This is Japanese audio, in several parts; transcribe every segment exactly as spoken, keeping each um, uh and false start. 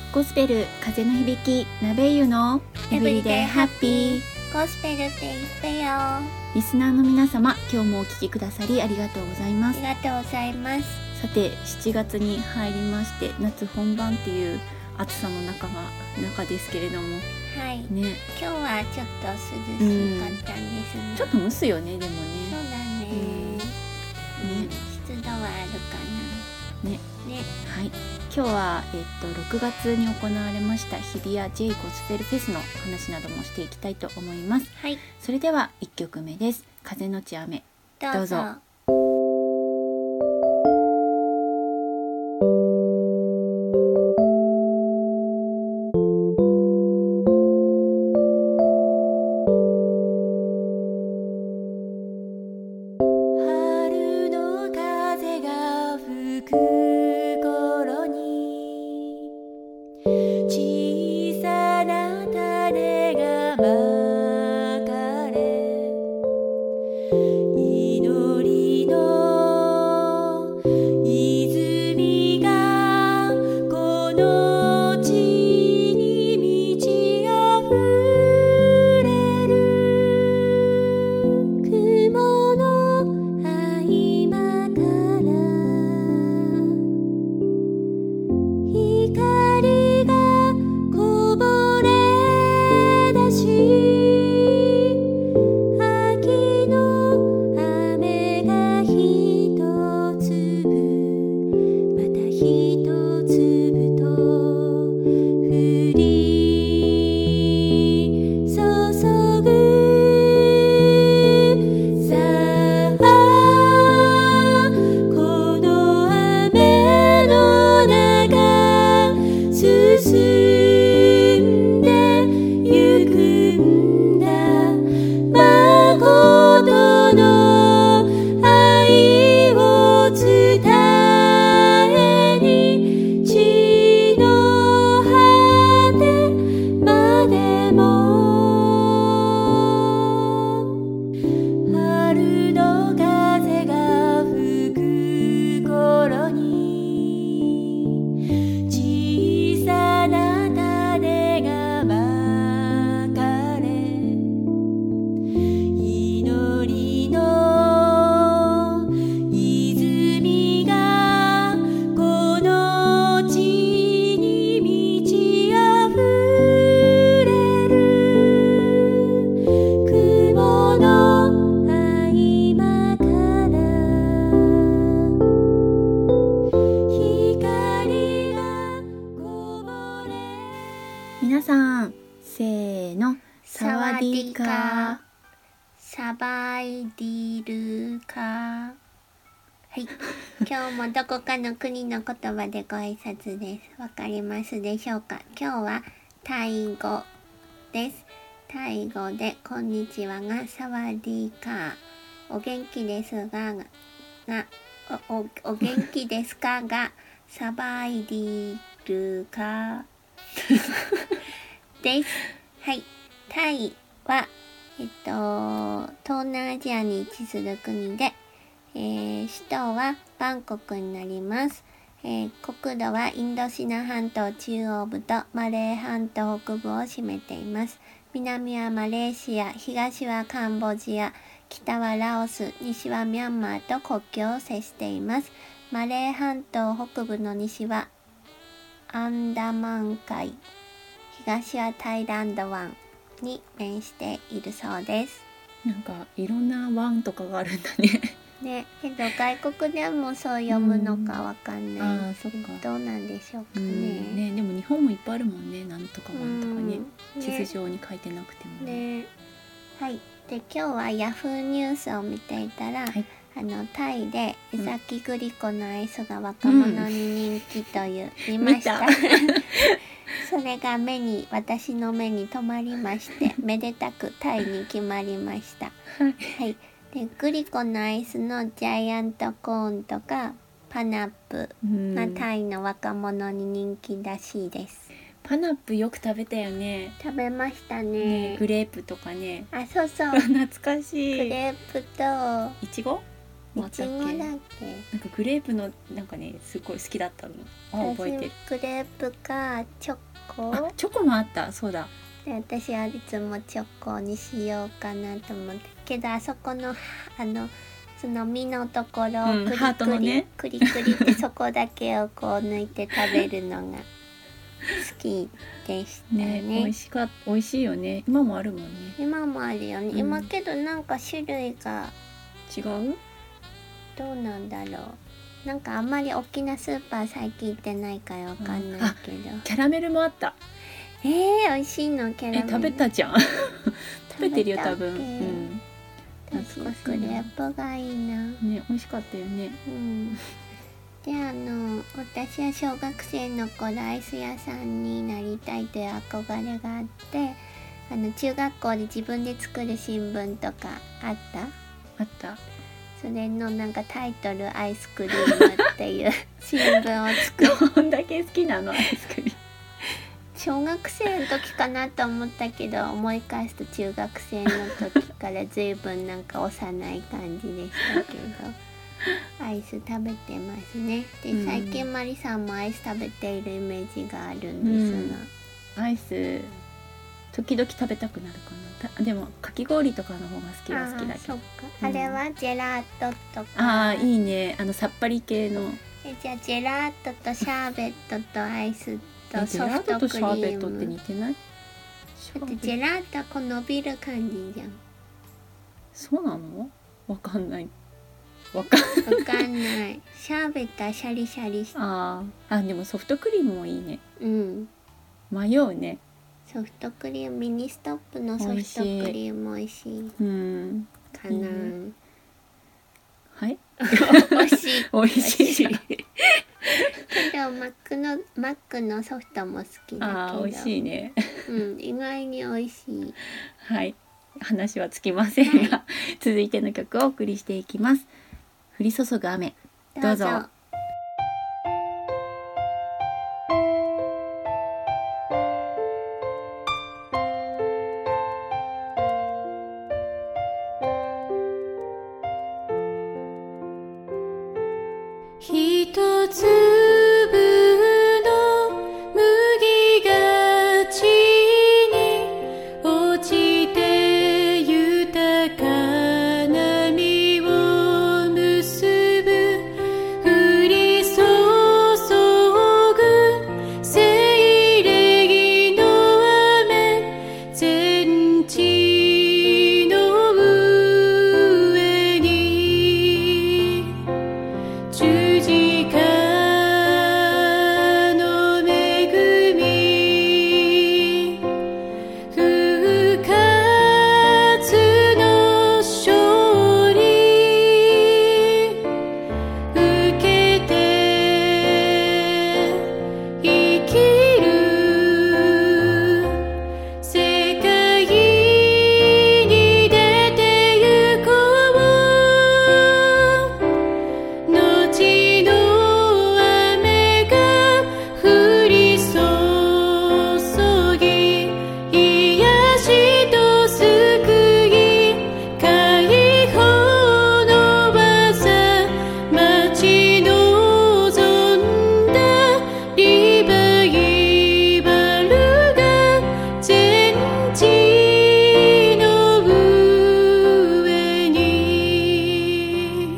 ゴスペル風の響きナベイユのエブリデイハッピー。 ゴスペルって言ってよ。あリスナーの皆様、今日もお聞きくださりありがとうございます。 りがとうございます。 さてしちがつに入りまして、夏本番っていう暑さの中が中ですけれどもはい、 ね、 今日はちょっと涼しかったんですね。 ちょっと蒸すよね。でもそうねだね、 うんね湿度はあるかな。 ねね、 はい、今日は、えっと、ろくがつに行われました日比谷 J ゴスペルフェスの話などもしていきたいと思います。 はい、 それではいっきょくめです。風のち雨。 どうぞ。 どうぞ。 春の風が吹く頃に小さな種がまかれ、祈りの泉がこの地に満ち溢れる。雲の合間から光がこぼれ出し、秋の雨がひとつぶまたひとつぶと降り注ぐ。さあこの雨の中進んでゆくんだ。誠の愛を伝えに地の果てまでも。春の風が吹く頃に小さな種がまかれ、祈りの泉がこの地に満ち溢れる。雲の合間から光がこぼれ。 皆さんせーの、サワディーカー。 サバイディルカー。はい、今日もどこかの国の言葉でご挨拶です。わかりますでしょうか。今日はタイ語です。タイ語でこんにちはがサワディーカー。お元気ですががおおお元気ですかがサバイディルカーです。はい、タイはえっと東南アジアに位置する国で、えー首都はバンコクになります。えー国土はインドシナ半島中央部とマレー半島北部を占めています。南はマレーシア、東はカンボジア、北はラオス、西はミャンマーと国境を接しています。マレー半島北部の西はアンダマン海、東はタイランド湾に面しているそうです。 なんかいろんな湾とかがあるんだね。 ね、けど外国でもそう読むのかわかんない、 ああ、そっか。 どうなんでしょうかうね。 んね、でも日本もいっぱいあるもんね。なんとか湾とかね、 うん地図上に書いてなくてもね。 ね、はい。で今日はヤフーニュースを見ていたら、 はいあのタイで江崎グリコのアイスが若者に人気という、見ました。 見それが目に私の目に留まりましてめでたくタイに決まりました。はい。でグリコのアイスのジャイアントコーンとかパナップがタイの若者に人気らしいです。 パナップよく食べたよね。 食べましたね。 ね、グレープとかね。 あ、そうそう。 懐かしい。 グレープといちご？ 終わったっけ。 いちごだっけ。 なんかグレープのなんかねすごい好きだったの。あ覚えてる。 私グレープかチョコあチョコもあった。そうだ。 で私はいつもチョコにしようかなと思ってけど、あそこのあのその実のところをうんクリハートクリ、 のねクリクリってそこだけをこう抜いて食べるのが好きでしたね。 ね美味しか美味しいよね。今もあるもんね。 今もあるよね、 うん今けどなんか種類が違う？ どうなんだろう。なんかあんまり大きなスーパー最近行ってないからわかんないけど、 キャラメルもあった。 えー、美味しいのキャラメル。 え食べたじゃん。食べてるよ多分。 食べたっけうん。 私はクレープがいいな。 ね美味しかったよね。 うん。であの私は小学生の頃アイス屋さんになりたいという憧れがあって、あの中学校で自分で作る新聞とかあった？ あった。 それのなんかタイトルアイスクリームっていう新聞を作る。 どんだけ好きなのアイスクリーム。 小学生の時かなと思ったけど、思い返すと中学生の時から随分なんか幼い感じでしたけどアイス食べてますね。で、 うん最近マリさんもアイス食べているイメージがあるんですが、 アイス時々食べたくなるかな。たでもかき氷とかの方が好きは好きだけど。 あーそっか、 うんあれはジェラートとか。 ああいいね。あのさっぱり系の。 えじゃあジェラートとシャーベットとアイスとジェラーソフトクリトとシャーベッートってム。 似てない？ だってジェラートはこう伸びる感じじゃん。 そうなの？わかんない。わかんわかんない。シャーベットはシャリシャリして。 あーあでもソフトクリームもいいね。 うん。 迷うね。 ソフトクリーム、ミニストップのソフトクリーム美味しいうん。 かな。 いいねはい。 美味しい。 美味しいじゃん。 けどマックのマックのソフトも好きだけど。 ああ美味しいね。 うん、意外に美味しい。 はい。話はつきませんが、続いての曲をお送りしていきます。降り注ぐ雨。どうぞ。 ひとつぶの麦が地に落ちて豊かな実を結ぶ降り注ぐ聖霊の雨全地の上に十字架の恵み復活の勝利受けて生きる世界に出て行こう後の雨が降り注ぎ癒しと救い解放の技待ち望んだリバイバルが全地の上に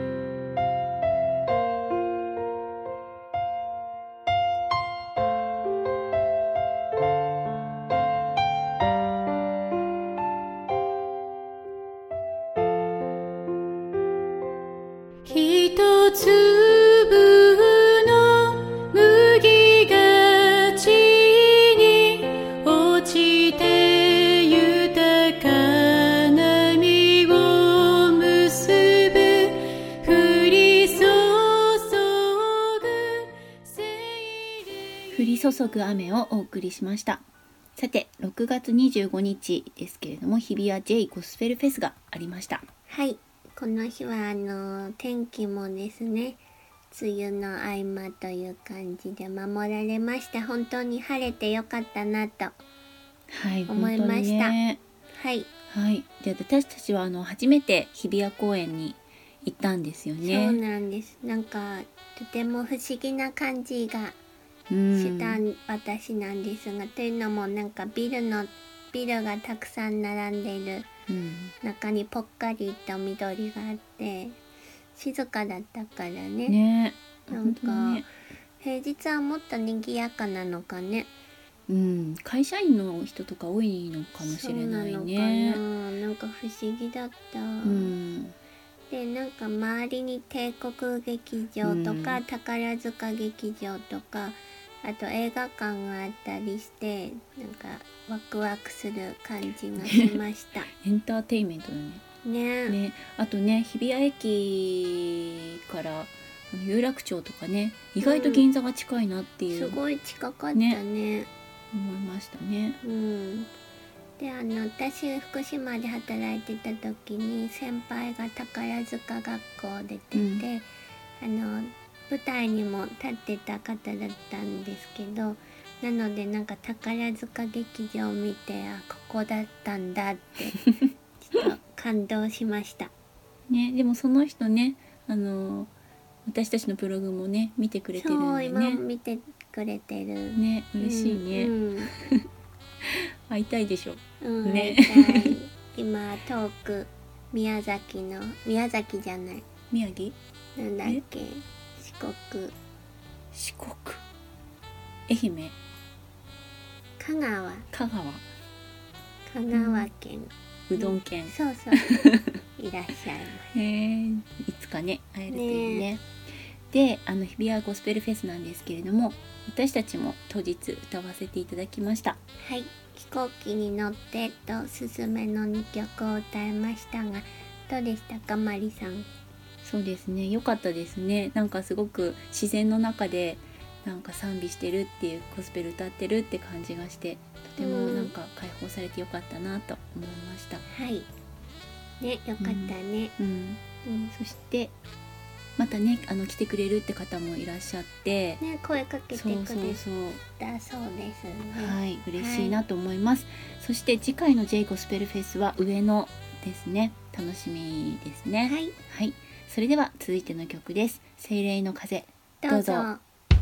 ひとつぶの麦が地に落ちて豊かな実を結ぶ降り注ぐ聖霊降り注ぐ雨をお送りしました。さてろくがつにじゅうごにちですけれども、日比谷 J ゴスペルフェスがありました。 はい、この日はあの天気もですね、梅雨の合間という感じで守られました。本当に晴れてよかったなと。 はい思いました本当にね。 はい、 はい。で私たちはあの初めて日比谷公園に行ったんですよそうね。 なんです。なんかとても不思議な感じがうんした私なんですが、というのもなんかビルのビルがたくさん並んでいるうん中にぽっかりと緑があって静かだったからね。 ね、 なんか本当だね。 平日はもっと賑やかなのかね。 うん、会社員の人とか多いのかもしれないね。 そうなのかな。なんか不思議だった。 うんでなんか周りに帝国劇場とか、 うん宝塚劇場とかあと映画館があったりしてなんかワクワクする感じがしましたエンターテインメントだね。 ね。 ね、あとね、日比谷駅からあの有楽町とかね、意外と銀座が近いなっていう、 すごい近かったね。 思いましたね。 うんであの私福島で働いてた時に先輩が宝塚学校出てて、 うんあの舞台にも立ってた方だったんですけど、なのでなんか宝塚劇場を見てあここだったんだってちょっと感動しましたね、でもその人ね、あの私たちのブログもね見てくれてるんそう今でね。 見てくれてるね、嬉しいね。 うん会いたいでしょ。 うん、うん、 ね会いたい今遠く宮崎の宮崎じゃない宮城、 なんだっけ四国四国、愛媛、 香川香川、 香川県、 うどん県。 そうそういらっしゃいますへえ、いつかね会えるといいね。で、あの日比谷ゴスペルフェスなんですけれども、私たちも当日歌わせていただきました。 はい、飛行機に乗ってとすすめのにきょくを歌いましたが、どうでしたかマリさん。 そうですね、良かったですね。なんかすごく自然の中でなんか賛美してるっていう、ゴスペル歌ってるって感じがして、とてもなんか解放されてよかったなと思いました。 はいね、よかったね。 うん、 うんそしてまたね、あの来てくれるって方もいらっしゃって、 ね、声かけてくれそうそうそう、 たそうですね。 はい、嬉しいなと思います。そして次回の J ゴスペルフェスは上野ですね。楽しみですね。 はい、 はい、それでは続いての曲です。精霊の風、 どうぞ。 どうぞ。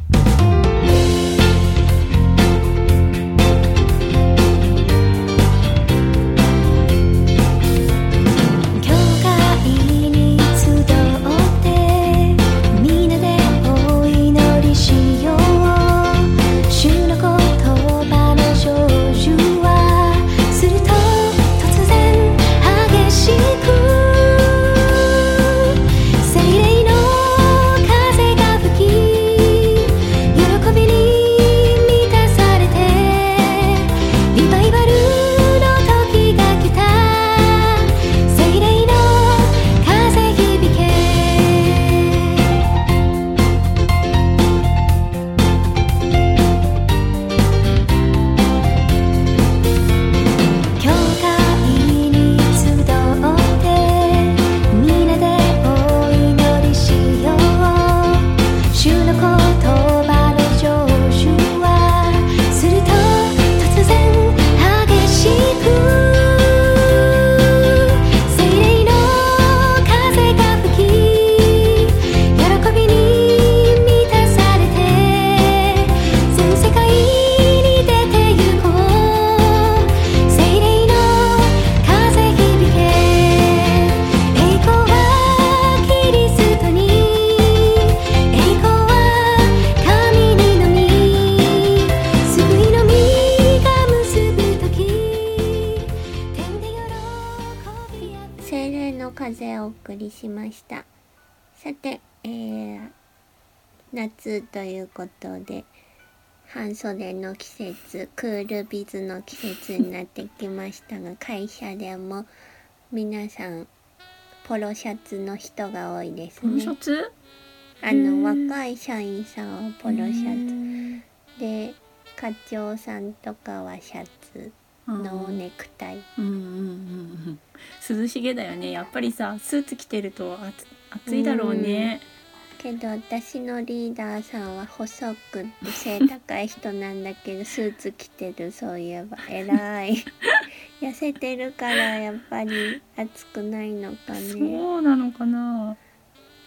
風をお送りしました。さて、えー、夏ということで半袖の季節、クールビズの季節になってきましたが、会社でも皆さんポロシャツの人が多いですね。 ポロシャツ？ あの若い社員さんはポロシャツで、課長さんとかはシャツのネクタイ。 うんうんうんうん涼しげだよね。やっぱりさ、スーツ着てると暑暑いだろうね。 けど私のリーダーさんは細くって背高い人なんだけどスーツ着てる。そういえば偉い痩せてるからやっぱり暑くないのかね。 そうなのかな。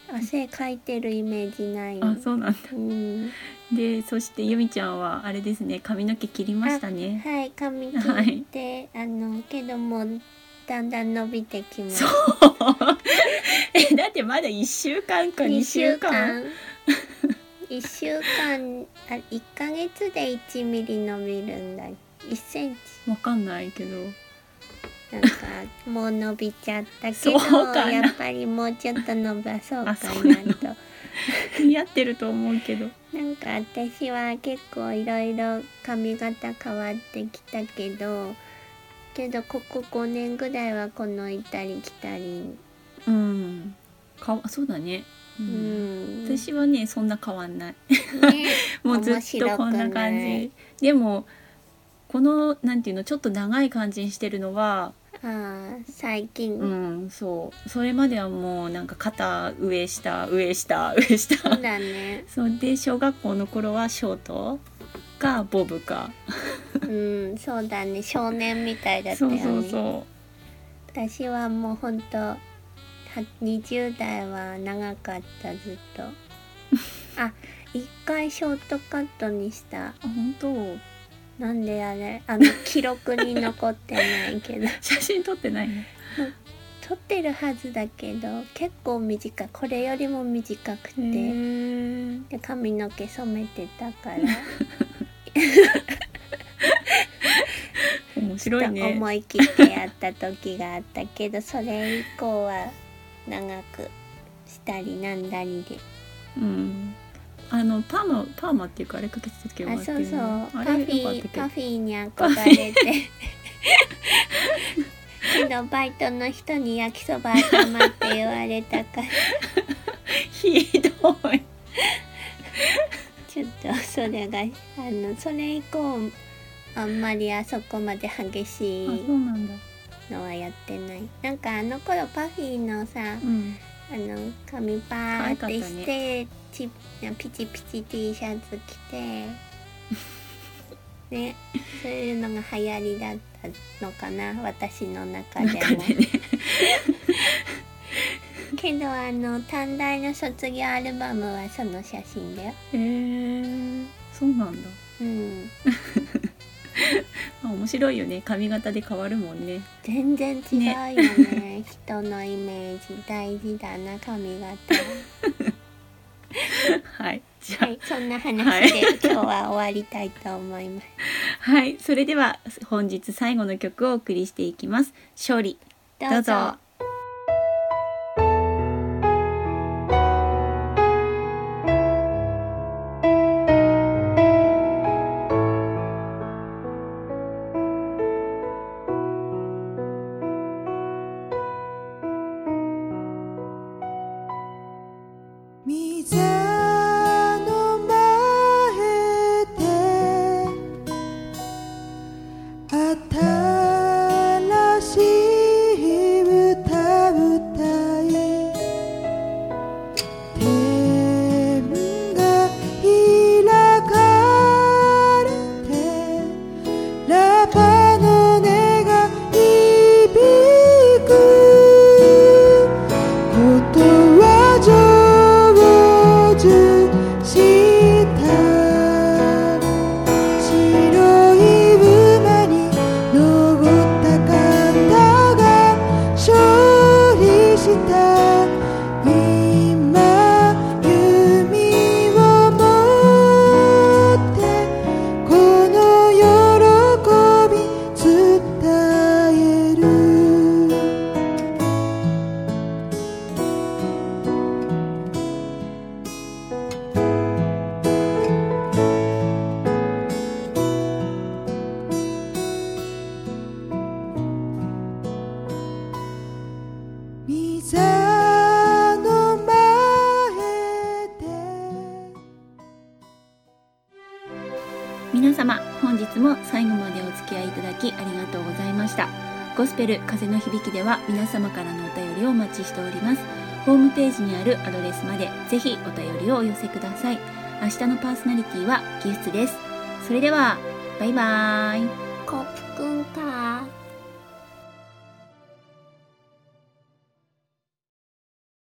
汗かいてるイメージないよ。 あ、そうなんだ。 うんで、そしてゆみちゃんはあれですね、髪の毛切りましたね。 はい髪切って、あのけどもだんだん伸びてきます。 そうえ、だってまだいっしゅうかんかにしゅうかん。 いっしゅうかんあいっかげつでいちミリ伸びるんだ。いっセンチわかんないけど、 なんかもう伸びちゃったけどそうかなやっぱりもうちょっと伸ばそうかあそうなのなと。 似合ってると思うけど。 なんか私は結構いろいろ髪型変わってきたけどけどここごねんぐらいはこの行ったり来たり、 うん。かそうだね。う。 うんん、 私はねそんな変わんない。 ねもうずっとこんな感じ。でもこのなんていうのちょっと長い感じにしてるのは、 あー最近、 うんそうそれまではもうなんか肩上下上下上下。 そうだねそうで小学校の頃はショートかボブか。 うんそうだね少年みたいだったよね。 そうそうそ私はもうほんとはにじゅう代は長かったずっとあ一回ショートカットにした。 う。あ本当。 なんであれあの記録に残ってないけど写真撮ってないの？ 撮ってるはずだけど結構短いこれよりも短くて、 へーで髪の毛染めてたから面白いね。 思い切ってやった時があったけどそれ以降は長くしたりなんだりで。 うん。あのパーマパーマっていうかあれかけてた時はあそうそうパあフィれよかったけどーパフィーに憧れてけどバイトの人に焼きそば頭って言われたからひどい。 ちょっとそれがあのそれ以降あんまりあそこまで激しあいそうなんだ。 のはやってない。なんかあの頃パフィーのさうん。 あの髪パーってし可愛かったて、ちピチピチ T シャツ着てねそういうのが流行りだったのかな私の中でも中でね。 けどあの短大の卒業アルバムはその写真だよ。 へえそうなんだ。 うんまあ面白いよね髪型で変わるもんね。 全然違うよね人のイメージ大事だな髪型はいじゃあ、 はいそんな話で、今日は終わりたいと思いますはいそれでは本日最後の曲をお送りしていきます。勝利どうぞ。 どうぞ。 溝の前で新しい歌歌い天が開かれてラッパの音が響くことは上手した白い馬に登った方が勝利した。今弓を持ってこの喜び伝える。溝の前で皆様本日も最後までお付き合いいただきありがとうございました。ゴスペル風の響きでは皆様からのお便りをお待ちしております。ホームページにあるアドレスまでぜひお便りをお寄せください。明日のパーソナリティはギフツです。それではバイバーイ。 コ